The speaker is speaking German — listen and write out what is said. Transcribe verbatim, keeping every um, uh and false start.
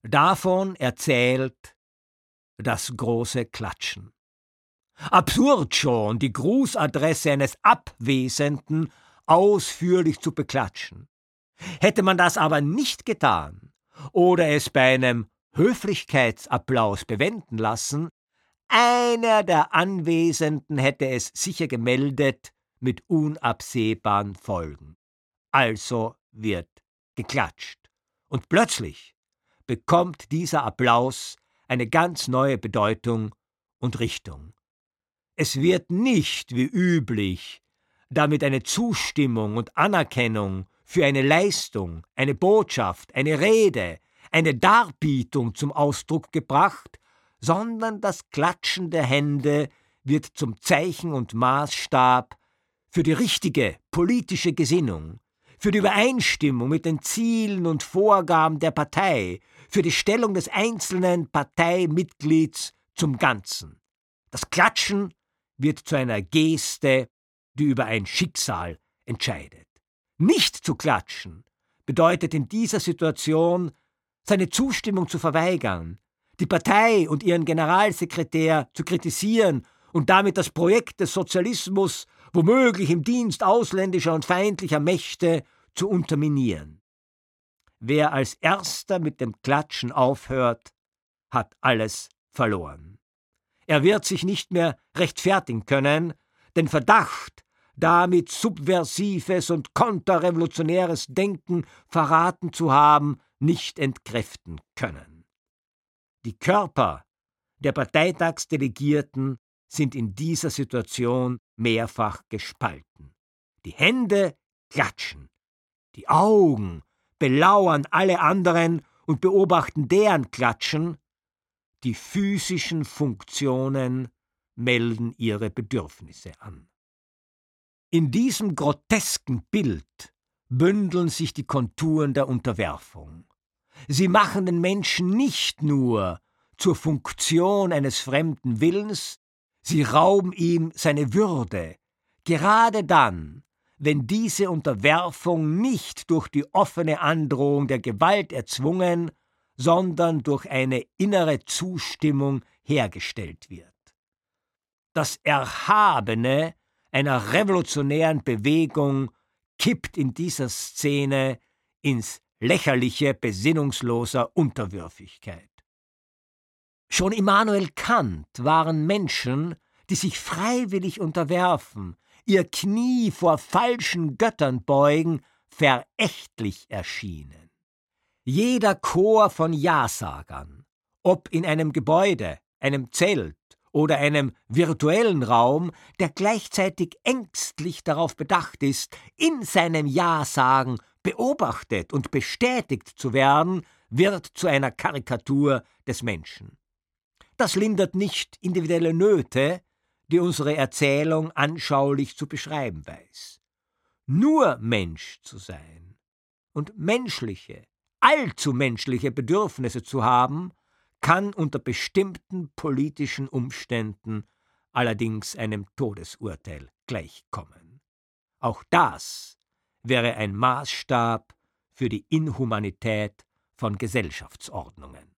Davon erzählt das große Klatschen. Absurd schon, die Grußadresse eines Abwesenden ausführlich zu beklatschen. Hätte man das aber nicht getan oder es bei einem Höflichkeitsapplaus bewenden lassen, einer der Anwesenden hätte es sicher gemeldet mit unabsehbaren Folgen. Also wird geklatscht. Und plötzlich bekommt dieser Applaus eine ganz neue Bedeutung und Richtung. Es wird nicht, wie üblich, damit eine Zustimmung und Anerkennung für eine Leistung, eine Botschaft, eine Rede, eine Darbietung zum Ausdruck gebracht, sondern das Klatschen der Hände wird zum Zeichen und Maßstab für die richtige politische Gesinnung, für die Übereinstimmung mit den Zielen und Vorgaben der Partei, für die Stellung des einzelnen Parteimitglieds zum Ganzen. Das Klatschen wird zu einer Geste, die über ein Schicksal entscheidet. Nicht zu klatschen bedeutet in dieser Situation, seine Zustimmung zu verweigern, die Partei und ihren Generalsekretär zu kritisieren und damit das Projekt des Sozialismus womöglich im Dienst ausländischer und feindlicher Mächte zu unterminieren. Wer als Erster mit dem Klatschen aufhört, hat alles verloren. Er wird sich nicht mehr rechtfertigen können, den Verdacht, damit subversives und konterrevolutionäres Denken verraten zu haben, nicht entkräften können. Die Körper der Parteitagsdelegierten sind in dieser Situation mehrfach gespalten. Die Hände klatschen, die Augen belauern alle anderen und beobachten deren Klatschen, die physischen Funktionen melden ihre Bedürfnisse an. In diesem grotesken Bild bündeln sich die Konturen der Unterwerfung. Sie machen den Menschen nicht nur zur Funktion eines fremden Willens, sie rauben ihm seine Würde, gerade dann, wenn diese Unterwerfung nicht durch die offene Androhung der Gewalt erzwungen, sondern durch eine innere Zustimmung hergestellt wird. Das Erhabene einer revolutionären Bewegung kippt in dieser Szene ins Lächerliche besinnungsloser Unterwürfigkeit. Schon Immanuel Kant waren Menschen, die sich freiwillig unterwerfen, ihr Knie vor falschen Göttern beugen, verächtlich erschienen. Jeder Chor von Ja-Sagern, ob in einem Gebäude, einem Zelt oder einem virtuellen Raum, der gleichzeitig ängstlich darauf bedacht ist, in seinem Ja-Sagen beobachtet und bestätigt zu werden, wird zu einer Karikatur des Menschen. Das lindert nicht individuelle Nöte, die unsere Erzählung anschaulich zu beschreiben weiß. Nur Mensch zu sein und menschliche, allzu menschliche Bedürfnisse zu haben, kann unter bestimmten politischen Umständen allerdings einem Todesurteil gleichkommen. Auch das wäre ein Maßstab für die Inhumanität von Gesellschaftsordnungen.